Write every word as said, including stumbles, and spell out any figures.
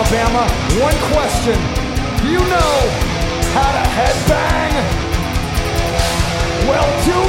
Alabama, one question. Do you know how to headbang? Well, do